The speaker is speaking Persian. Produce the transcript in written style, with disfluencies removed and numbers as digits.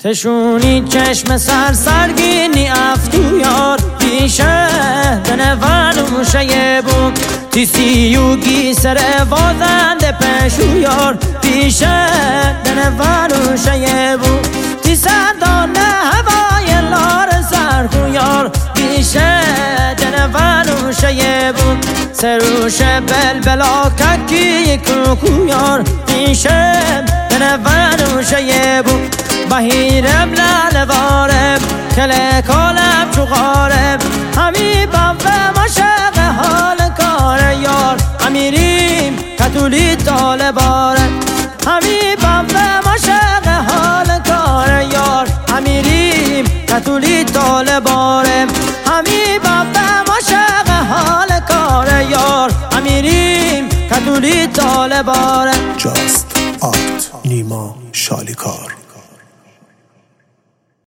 تشونی چشم سرگینی افتو یار پیشه دنوانو شیبو تیسیوگی سر وازنده پشو یار پیشه دنوانو شیبو تیسدانه هوای لار سرکو یار پیشه دنوانو شیبو سروش بلبلا ککی کوکو یار پیشه دنوانو شیبو بهیرم لالوارم کله کالم چوغارم همی بابه مشق حال کار یار امیریم کتولی طالبارم همی بابه مشق حال کار یار امیریم کتولی طالبارم همی بابه مشق حال کار یار امیریم کتولی طالبارم. جاست آرت نیما شالیکار.